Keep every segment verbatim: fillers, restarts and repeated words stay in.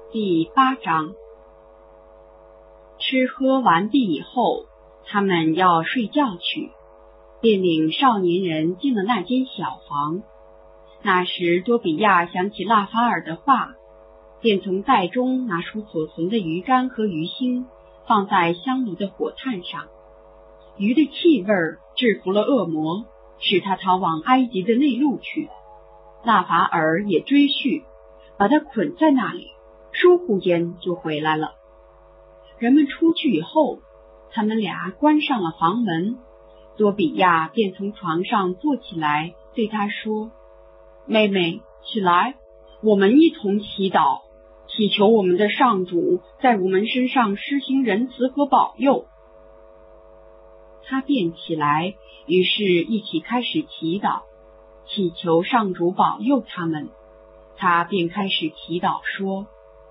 第八章。吃喝完毕以后，他们要睡觉去，便领少年人进了那间小房。那时多比亚想起拉法尔的话，便从袋中拿出所存的鱼竿和鱼腥，放在香炉的火炭上。鱼的气味制服了恶魔，使他逃往埃及的内陆去。拉法尔也追续，把他捆在那里，疏忽间就回来了。人们出去以后，他们俩关上了房门，多比亚便从床上坐起来，对他说：妹妹，起来，我们一同祈祷，祈求我们的上主在我们身上施行仁慈和保佑。他便起来，于是一起开始祈祷，祈求上主保佑他们。他便开始祈祷说：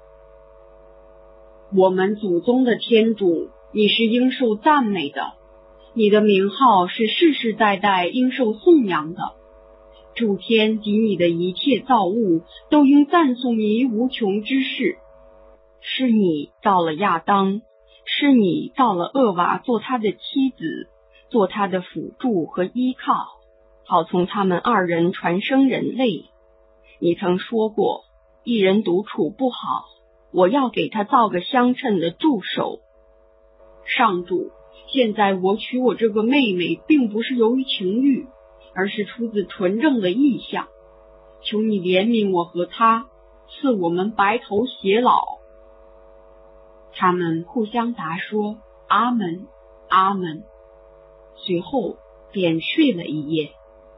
我们祖宗的天主，你是应受赞美的，你的名号是世世代代应受颂扬的。诸天及你的一切造物都应赞颂你无穷之事。是你造了亚当，是你造了厄娃做他的妻子，做他的辅助和依靠，好从他们二人传生人类。你曾说过，一人独处不好，我要给他造个相称的助手。上主，现在我娶我这个妹妹，并不是由于情欲，而是出自纯正的意向。求你怜悯我和他，赐我们白头偕老。他们互相答说：阿门，阿门。随后便睡了一夜。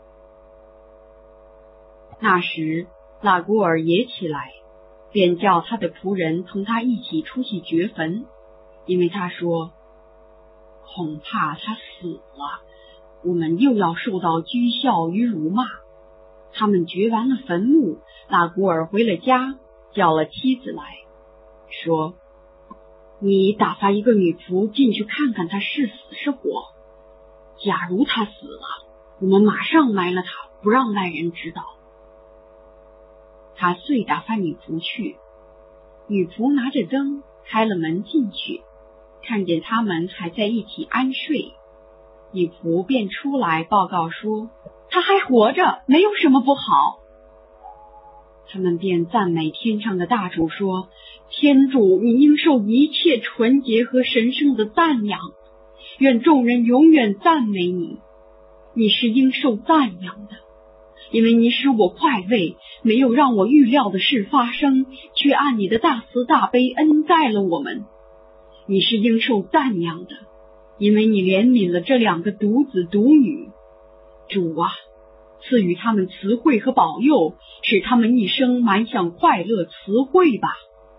那时拉古尔也起来，便叫他的仆人同他一起出去掘坟，因为他说：恐怕他死了，我们又要受到讥笑与辱骂。他们掘完了坟墓，拉古尔回了家，叫了妻子来，说：你打发一个女仆进去看看他是死是活。假如他死了，我们马上埋了他，不让外人知道。他遂打发女仆去，女仆拿着灯开了门进去，看见他们还在一起安睡，女仆便出来报告说：他还活着，没有什么不好。他们便赞美天上的大主说：天主，你应受一切纯洁和神圣的赞扬，愿众人永远赞美你。你是应受赞扬的，因为你使我快慰，没有让我预料的事发生，却按你的大慈大悲恩待了我们。你是应受赞扬的，因为你怜悯了这两个独子独女。主啊，赐予他们慈惠和保佑，使他们一生满享快乐慈惠吧。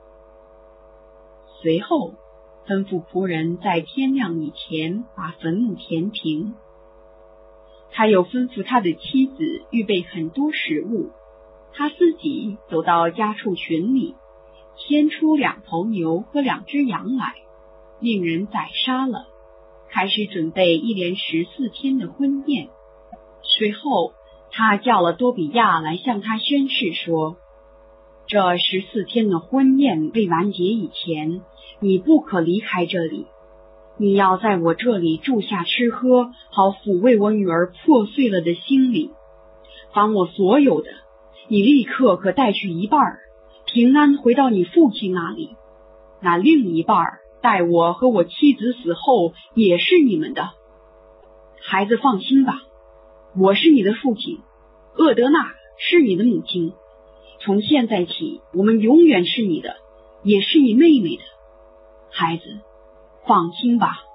随后吩咐仆人在天亮以前把坟墓填平。他又吩咐他的妻子预备很多食物，他自己走到家畜群里，牵出两头牛和两只羊来，令人宰杀了，开始准备一连十四天的婚宴。随后他叫了多比亚来向他宣誓说：这十四天的婚宴未完结以前，你不可离开这里，你要在我这里住下吃喝，好抚慰我女儿破碎了的心灵。凡我所有的，你立刻可带去一半，平安回到你父亲那里。那另一半待我和我妻子死后也是你们的。孩子放心吧，我是你的父亲，厄德娜是你的母亲。从现在起，我们永远是你的，也是你妹妹的。孩子，放心吧。